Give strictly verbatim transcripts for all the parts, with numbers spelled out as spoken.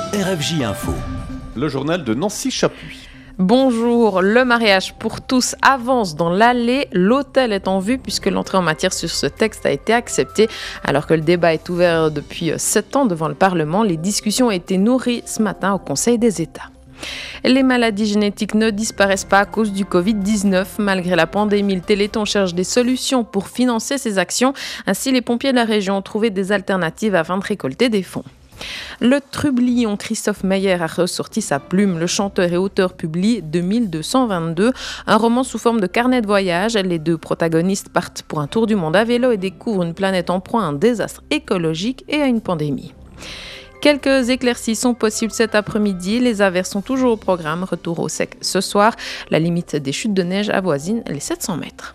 R F J Info. Le journal de Nancy Chapuis. Bonjour, le mariage pour tous avance dans l'allée. L'hôtel est en vue puisque l'entrée en matière sur ce texte a été acceptée. Alors que le débat est ouvert depuis sept ans devant le Parlement, les discussions ont été nourries ce matin au Conseil des États. Les maladies génétiques ne disparaissent pas à cause du covid dix-neuf. Malgré la pandémie, le Téléthon cherche des solutions pour financer ses actions. Ainsi, les pompiers de la région ont trouvé des alternatives afin de récolter des fonds. Le trublion Christophe Meyer a ressorti sa plume. Le chanteur et auteur publie deux mille deux cent vingt-deux, un roman sous forme de carnet de voyage. Les deux protagonistes partent pour un tour du monde à vélo et découvrent une planète en proie à un désastre écologique et à une pandémie. Quelques éclaircies sont possibles cet après-midi. Les averses sont toujours au programme. Retour au sec ce soir. La limite des chutes de neige avoisine les sept cents mètres.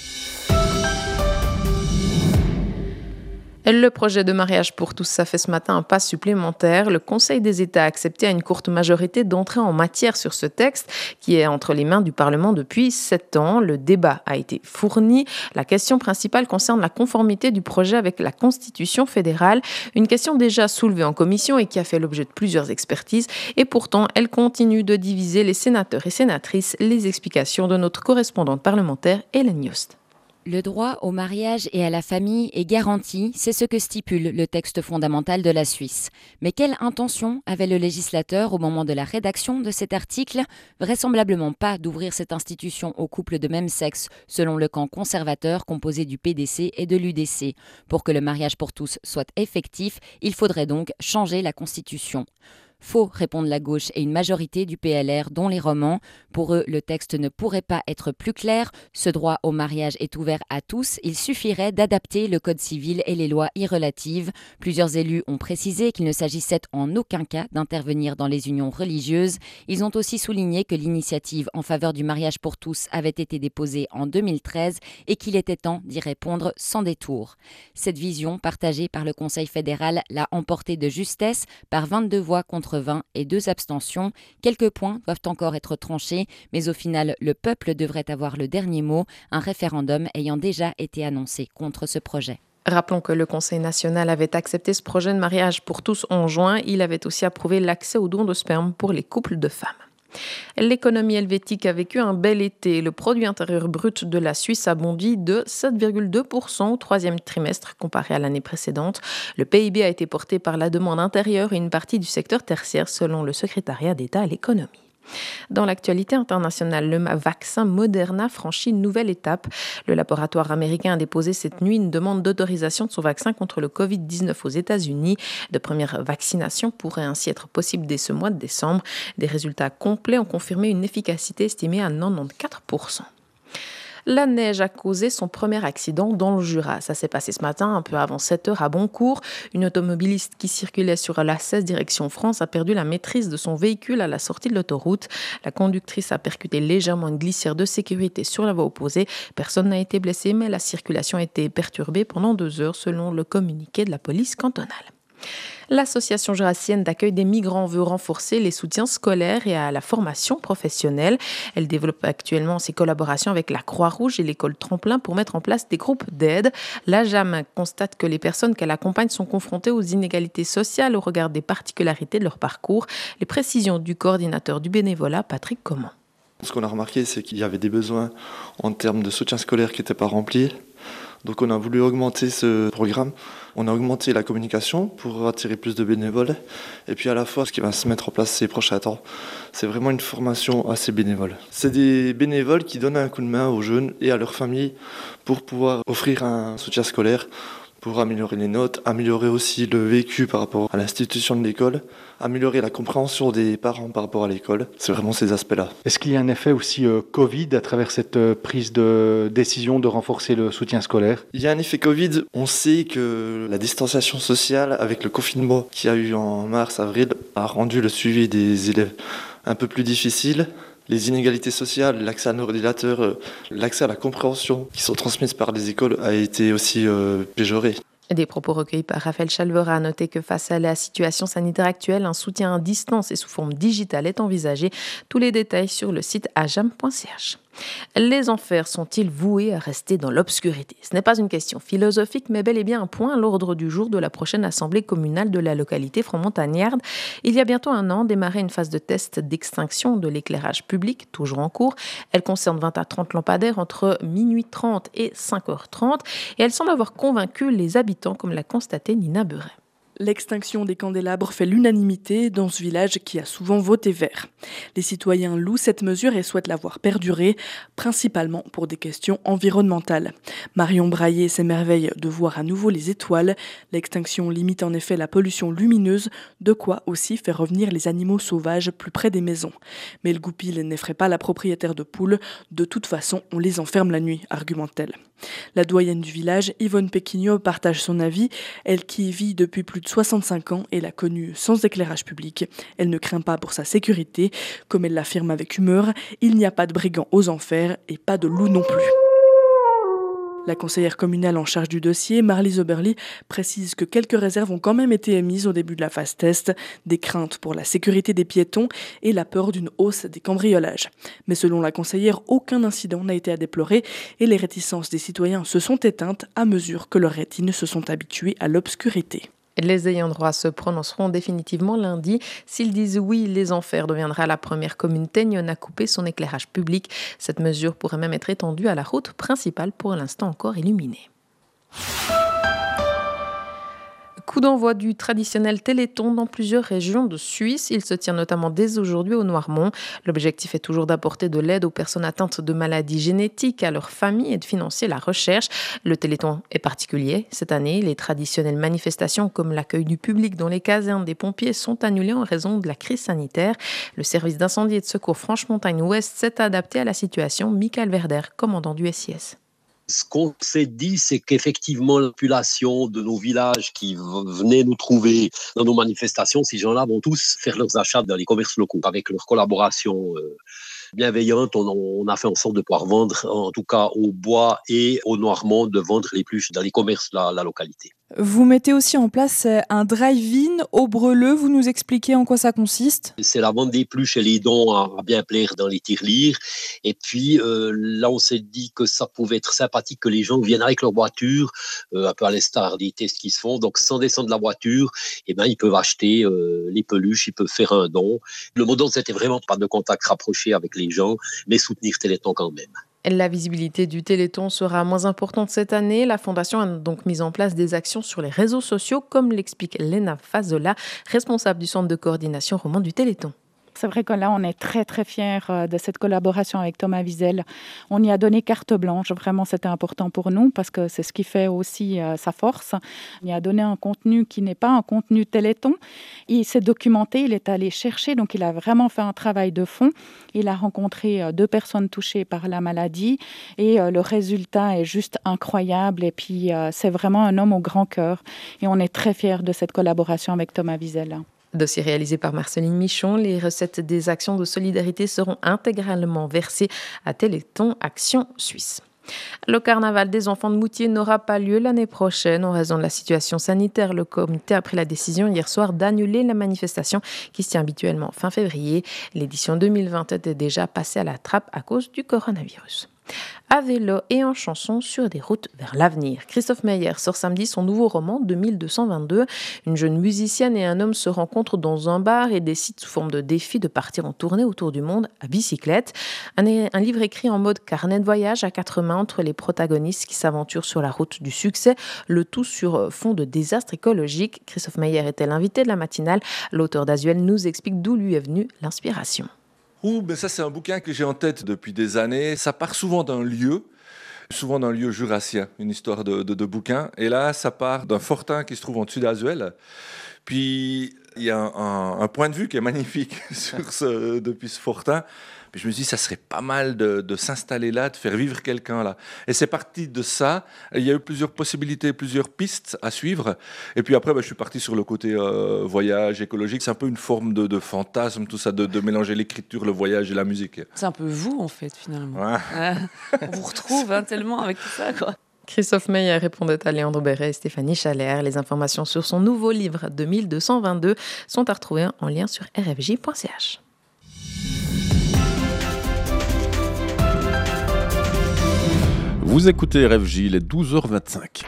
Le projet de mariage pour tous, ça fait ce matin un pas supplémentaire. Le Conseil des États a accepté à une courte majorité d'entrer en matière sur ce texte qui est entre les mains du Parlement depuis sept ans. Le débat a été fourni. La question principale concerne la conformité du projet avec la Constitution fédérale. Une question déjà soulevée en commission et qui a fait l'objet de plusieurs expertises. Et pourtant, elle continue de diviser les sénateurs et sénatrices. Les explications de notre correspondante parlementaire, Hélène Yost. Le droit au mariage et à la famille est garanti, c'est ce que stipule le texte fondamental de la Suisse. Mais quelle intention avait le législateur au moment de la rédaction de cet article ? Vraisemblablement pas d'ouvrir cette institution aux couples de même sexe, selon le camp conservateur composé du P D C et de l'U D C. Pour que le mariage pour tous soit effectif, il faudrait donc changer la Constitution. Faux, répondent la gauche et une majorité du P L R, dont les romans. Pour eux, le texte ne pourrait pas être plus clair. Ce droit au mariage est ouvert à tous. Il suffirait d'adapter le code civil et les lois y relatives. Plusieurs élus ont précisé qu'il ne s'agissait en aucun cas d'intervenir dans les unions religieuses. Ils ont aussi souligné que l'initiative en faveur du mariage pour tous avait été déposée en deux mille treize et qu'il était temps d'y répondre sans détour. Cette vision, partagée par le Conseil fédéral, l'a emportée de justesse par vingt-deux voix contre vingt et deux abstentions. Quelques points doivent encore être tranchés, mais au final, le peuple devrait avoir le dernier mot, un référendum ayant déjà été annoncé contre ce projet. Rappelons que le Conseil national avait accepté ce projet de mariage pour tous en juin. Il avait aussi approuvé l'accès aux dons de sperme pour les couples de femmes. L'économie helvétique a vécu un bel été. Le produit intérieur brut de la Suisse a bondi de sept virgule deux pour cent au troisième trimestre comparé à l'année précédente. Le P I B a été porté par la demande intérieure et une partie du secteur tertiaire selon le secrétariat d'État à l'économie. Dans l'actualité internationale, le vaccin Moderna franchit une nouvelle étape. Le laboratoire américain a déposé cette nuit une demande d'autorisation de son vaccin contre le covid dix-neuf aux États-Unis. De premières vaccinations pourraient ainsi être possibles dès ce mois de décembre. Des résultats complets ont confirmé une efficacité estimée à quatre-vingt-quatorze pour cent. La neige a causé son premier accident dans le Jura. Ça s'est passé ce matin, un peu avant sept heures à Boncourt. Une automobiliste qui circulait sur l'A seize direction France a perdu la maîtrise de son véhicule à la sortie de l'autoroute. La conductrice a percuté légèrement une glissière de sécurité sur la voie opposée. Personne n'a été blessé, mais la circulation a été perturbée pendant deux heures selon le communiqué de la police cantonale. L'Association jurassienne d'accueil des migrants veut renforcer les soutiens scolaires et à la formation professionnelle. Elle développe actuellement ses collaborations avec la Croix-Rouge et l'école Tremplin pour mettre en place des groupes d'aide. La J A M constate que les personnes qu'elle accompagne sont confrontées aux inégalités sociales au regard des particularités de leur parcours. Les précisions du coordinateur du bénévolat, Patrick Comment. Ce qu'on a remarqué, c'est qu'il y avait des besoins en termes de soutien scolaire qui n'étaient pas remplis. Donc on a voulu augmenter ce programme, on a augmenté la communication pour attirer plus de bénévoles. Et puis à la fois, ce qui va se mettre en place ces prochains temps, c'est vraiment une formation à ces bénévoles. C'est des bénévoles qui donnent un coup de main aux jeunes et à leurs familles pour pouvoir offrir un soutien scolaire, pour améliorer les notes, améliorer aussi le vécu par rapport à l'institution de l'école, améliorer la compréhension des parents par rapport à l'école. C'est vraiment ces aspects-là. Est-ce qu'il y a un effet aussi euh, Covid à travers cette euh, prise de décision de renforcer le soutien scolaire ? Il y a un effet Covid. On sait que la distanciation sociale avec le confinement qu'il y a eu en mars-avril a rendu le suivi des élèves un peu plus difficile. Les inégalités sociales, l'accès à l'ordinateur, l'accès à la compréhension qui sont transmises par les écoles a été aussi euh, péjoré. Des propos recueillis par Raphaël Chalvera a noté que face à la situation sanitaire actuelle, un soutien à distance et sous forme digitale est envisagé. Tous les détails sur le site ajam point c h. Les enfers sont-ils voués à rester dans l'obscurité ? Ce n'est pas une question philosophique, mais bel et bien un point à l'ordre du jour de la prochaine assemblée communale de la localité franc-montagnarde. Il y a bientôt un an, démarrait une phase de test d'extinction de l'éclairage public, toujours en cours. Elle concerne vingt à trente lampadaires entre minuit trente et cinq heures trente et elle semble avoir convaincu les habitants, comme l'a constaté Nina Beuret. L'extinction des candélabres fait l'unanimité dans ce village qui a souvent voté vert. Les citoyens louent cette mesure et souhaitent la voir perdurer, principalement pour des questions environnementales. Marion Braillé s'émerveille de voir à nouveau les étoiles. L'extinction limite en effet la pollution lumineuse, de quoi aussi faire revenir les animaux sauvages plus près des maisons. Mais le goupil n'effraie pas la propriétaire de poules. De toute façon, on les enferme la nuit, argumente-t-elle. La doyenne du village, Yvonne Péquignot, partage son avis. Elle qui y vit depuis plus de soixante-cinq ans et l'a connue sans éclairage public. Elle ne craint pas pour sa sécurité. Comme elle l'affirme avec humeur, il n'y a pas de brigands aux enfers et pas de loups non plus. La conseillère communale en charge du dossier, Marlise Oberly, précise que quelques réserves ont quand même été émises au début de la phase test, des craintes pour la sécurité des piétons et la peur d'une hausse des cambriolages. Mais selon la conseillère, aucun incident n'a été à déplorer et les réticences des citoyens se sont éteintes à mesure que leurs rétines se sont habituées à l'obscurité. Les ayants droit se prononceront définitivement lundi. S'ils disent oui, les enfers deviendra la première commune teignonne à couper son éclairage public. Cette mesure pourrait même être étendue à la route principale, pour l'instant encore illuminée. Coup d'envoi du traditionnel Téléthon dans plusieurs régions de Suisse. Il se tient notamment dès aujourd'hui au Noirmont. L'objectif est toujours d'apporter de l'aide aux personnes atteintes de maladies génétiques, à leurs familles et de financer la recherche. Le Téléthon est particulier. Cette année, les traditionnelles manifestations comme l'accueil du public dans les casernes des pompiers sont annulées en raison de la crise sanitaire. Le service d'incendie et de secours Franche-Montagne-Ouest s'est adapté à la situation. Michael Verder, commandant du S I S. Ce qu'on s'est dit, c'est qu'effectivement, la population de nos villages qui venaient nous trouver dans nos manifestations, ces gens-là vont tous faire leurs achats dans les commerces locaux. Avec leur collaboration euh, bienveillante, on, on a fait en sorte de pouvoir vendre, en tout cas au bois et au Noirmont, de vendre les pluches dans les commerces de la, la localité. Vous mettez aussi en place un drive-in au Breleux. Vous nous expliquez en quoi ça consiste ? C'est la vente des pluches et les dons à bien plaire dans les tirelires. Et puis euh, là, on s'est dit que ça pouvait être sympathique que les gens viennent avec leur voiture, euh, un peu à l'instar des tests qui se font. Donc sans descendre de la voiture, eh ben, ils peuvent acheter euh, les peluches, ils peuvent faire un don. Le mot d'ordre, c'était vraiment pas de contact rapproché avec les gens, mais soutenir Téléthon quand même. La visibilité du Téléthon sera moins importante cette année. La Fondation a donc mis en place des actions sur les réseaux sociaux, comme l'explique Léna Fazola, responsable du centre de coordination roman du Téléthon. C'est vrai que là, on est très, très fiers de cette collaboration avec Thomas Wiesel. On y a donné carte blanche. Vraiment, c'était important pour nous parce que c'est ce qui fait aussi euh, sa force. Il a donné un contenu qui n'est pas un contenu Téléthon. Il s'est documenté, il est allé chercher. Donc, il a vraiment fait un travail de fond. Il a rencontré euh, deux personnes touchées par la maladie et euh, le résultat est juste incroyable. Et puis, euh, c'est vraiment un homme au grand cœur. Et on est très fiers de cette collaboration avec Thomas Wiesel. Dossier réalisé par Marceline Michon. Les recettes des actions de solidarité seront intégralement versées à Téléthon Action Suisse. Le carnaval des enfants de Moutier n'aura pas lieu l'année prochaine en raison de la situation sanitaire. Le comité a pris la décision hier soir d'annuler la manifestation qui se tient habituellement fin février. L'édition deux mille vingt était déjà passée à la trappe à cause du coronavirus. À vélo et en chanson sur des routes vers l'avenir. Christophe Meyer sort samedi son nouveau roman deux mille deux cent vingt-deux. Une jeune musicienne et un homme se rencontrent dans un bar et décident sous forme de défi de partir en tournée autour du monde à bicyclette. Un, un livre écrit en mode carnet de voyage à quatre mains entre les protagonistes qui s'aventurent sur la route du succès, le tout sur fond de désastre écologique. Christophe Meyer était l'invité de la matinale. L'auteur d'Azuel nous explique d'où lui est venue l'inspiration. Ouh, ben ça c'est un bouquin que j'ai en tête depuis des années. Ça part souvent d'un lieu, souvent d'un lieu jurassien, une histoire de, de, de bouquin. Et là, ça part d'un fortin qui se trouve en dessus d'Azuel. Puis il y a un, un, un point de vue qui est magnifique sur ce, depuis ce fortin. Puis je me dis, ça serait pas mal de, de s'installer là, de faire vivre quelqu'un là. Et c'est parti de ça. Il y a eu plusieurs possibilités, plusieurs pistes à suivre. Et puis après, bah, je suis parti sur le côté euh, voyage écologique. C'est un peu une forme de, de fantasme, tout ça, de, de mélanger l'écriture, le voyage et la musique. C'est un peu vous, en fait, finalement. Ouais. Euh, on vous retrouve hein, tellement avec tout ça, quoi. Christophe Meyer répondait à Léandre Béret et Stéphanie Chalère. Les informations sur son nouveau livre deux mille deux cent vingt-deux sont à retrouver en lien sur r f j point c h. Vous écoutez R F J, il est douze heures vingt-cinq.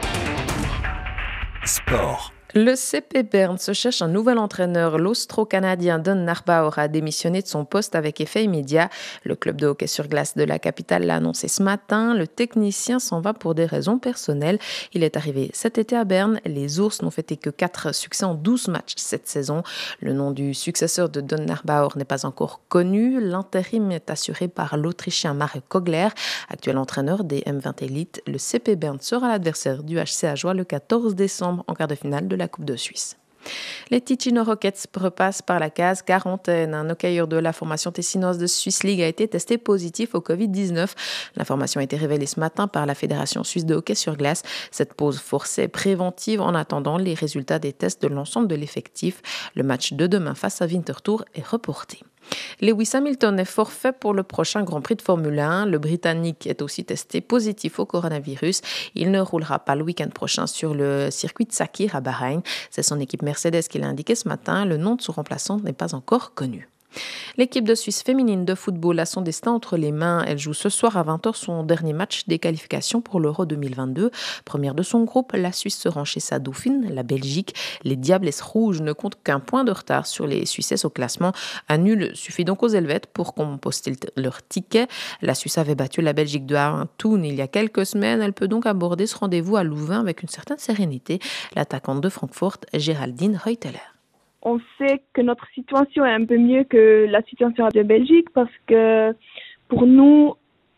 Sport. Le C P Berne se cherche un nouvel entraîneur. L'Austro-Canadien Don Narbauer a démissionné de son poste avec effet immédiat. Le club de hockey sur glace de la capitale l'a annoncé ce matin. Le technicien s'en va pour des raisons personnelles. Il est arrivé cet été à Berne. Les Ours n'ont fêté que quatre succès en douze matchs cette saison. Le nom du successeur de Don Narbauer n'est pas encore connu. L'intérim est assuré par l'Autrichien Marek Kogler, actuel entraîneur des M vingt Elite. Le C P Berne sera l'adversaire du H C Ajoie le quatorze décembre en quart de finale de la Coupe de Suisse. Les Ticino Rockets repassent par la case quarantaine. Un hockeyeur de la formation tessinoise de Swiss League a été testé positif au covid dix-neuf. L'information a été révélée ce matin par la Fédération suisse de hockey sur glace. Cette pause forcée préventive en attendant les résultats des tests de l'ensemble de l'effectif. Le match de demain face à Winterthur est reporté. Lewis Hamilton est forfait pour le prochain Grand Prix de Formule un. Le Britannique est aussi testé positif au coronavirus. Il ne roulera pas le week-end prochain sur le circuit de Sakir à Bahreïn. C'est son équipe Mercedes qui l'a indiqué ce matin. Le nom de son remplaçant n'est pas encore connu. L'équipe de Suisse féminine de football a son destin entre les mains. Elle joue ce soir à vingt heures son dernier match des qualifications pour l'Euro deux mille vingt-deux. Première de son groupe, la Suisse se rend chez sa dauphine, la Belgique. Les Diablesses rouges ne comptent qu'un point de retard sur les Suissesses au classement. Un nul suffit donc aux Helvètes pour composter leur ticket. La Suisse avait battu la Belgique deux à un Thun il y a quelques semaines. Elle peut donc aborder ce rendez-vous à Louvain avec une certaine sérénité. L'attaquante de Francfort, Géraldine Reuteler. On sait que notre situation est un peu mieux que la situation de Belgique parce que pour nous,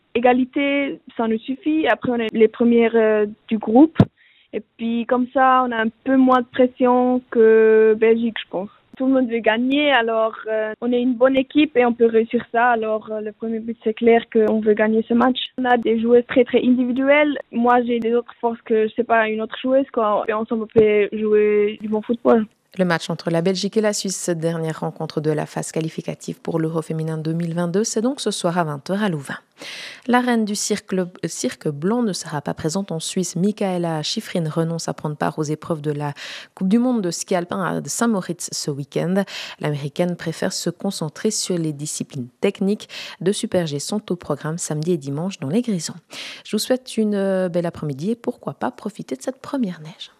égalité, ça nous suffit. Après, on est les premières euh, du groupe. Et puis, comme ça, on a un peu moins de pression que Belgique, je pense. Tout le monde veut gagner, alors euh, on est une bonne équipe et on peut réussir ça. Alors, euh, le premier but, c'est clair qu'on veut gagner ce match. On a des joueuses très, très individuelles. Moi, j'ai des autres forces que, je sais pas, une autre joueuse, quoi. Et ensemble, on peut jouer du bon football. Le match entre la Belgique et la Suisse, cette dernière rencontre de la phase qualificative pour l'Euro féminin deux mille vingt-deux, c'est donc ce soir à vingt heures à Louvain. La reine du cirque, cirque blanc ne sera pas présente en Suisse. Michaela Schifrin renonce à prendre part aux épreuves de la Coupe du monde de ski alpin à Saint-Moritz ce week-end. L'américaine préfère se concentrer sur les disciplines techniques. Deux Super G sont au programme samedi et dimanche dans les Grisons. Je vous souhaite une belle après-midi et pourquoi pas profiter de cette première neige.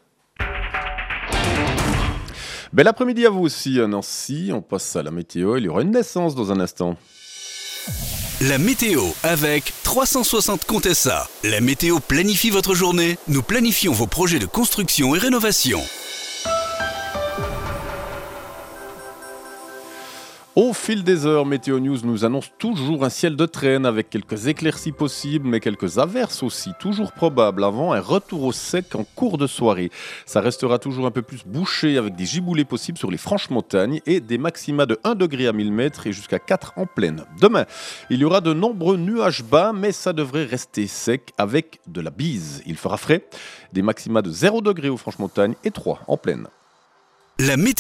Bel après-midi à vous aussi, Nancy. On passe à la météo. Il y aura une naissance dans un instant. La météo avec trois cent soixante Contessa. La météo planifie votre journée. Nous planifions vos projets de construction et rénovation. Au fil des heures, Météo News nous annonce toujours un ciel de traîne avec quelques éclaircies possibles, mais quelques averses aussi, toujours probables, avant un retour au sec en cours de soirée. Ça restera toujours un peu plus bouché avec des giboulées possibles sur les franches montagnes et des maxima de un degré à mille mètres et jusqu'à quatre en plaine. Demain, il y aura de nombreux nuages bas, mais ça devrait rester sec avec de la bise. Il fera frais, des maxima de zéro degré aux franches montagnes et trois en plaine. La météo